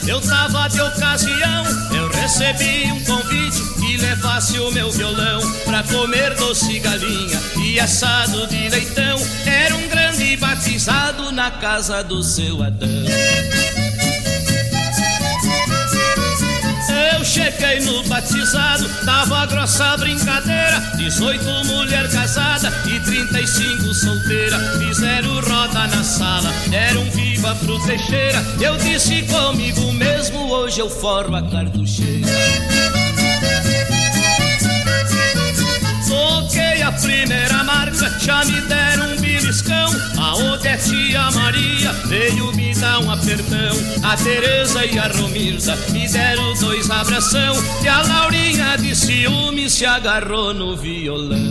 eu tava de ocasião. Eu recebi um convite que levasse o meu violão pra comer doce galinha e assado de leitão. Era um grande batizado na casa do seu Adão. Eu cheguei no batizado, tava grossa a brincadeira. 18 mulher casada e 35 solteira. Fizeram roda na sala, deram viva pro Teixeira. Eu disse comigo mesmo, hoje eu forro a cartucheira. Toquei a primeira marca, já me deram um beliscão. A Odete e a Maria veio me dar um apertão. A Tereza e a Romilda me deram 2 abração. E a Laurinha de ciúme se agarrou no violão.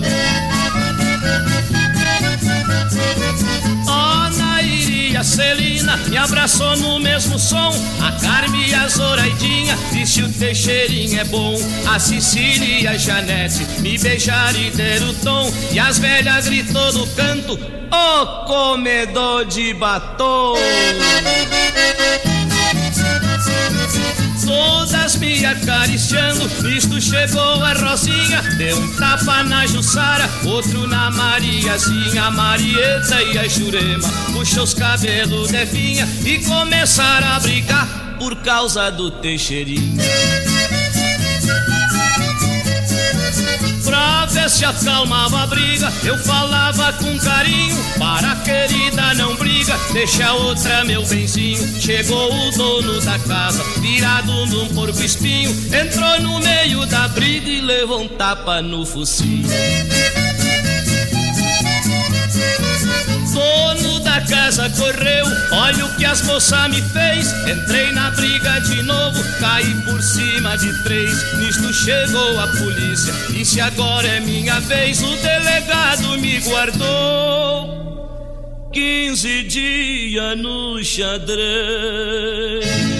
E a Celina me abraçou no mesmo som. A Carme e a Zoraidinha disse o Teixeirinho é bom. A Cecília e a Janete me beijaram e deram o tom. E as velhas gritou do canto, ô comedor de batom. Todas me acariciando, nisto chegou a Rosinha. Deu um tapa na Jussara, outro na Mariazinha. A Marieta e a Jurema puxou os cabelos de vinha e começaram a brigar por causa do Teixeirinho. Pra ver se acalmava a briga, eu falava com carinho. Para querida não briga, deixa a outra meu benzinho. Chegou o dono da casa, virado num porco espinho. Entrou no meio da briga e levou um tapa no focinho. Dono da casa correu, olha o que as moças me fez. Entrei na briga de novo, caí por cima de 3. Nisto chegou a polícia, disse agora é minha vez. O delegado me guardou 15 dias no xadrez.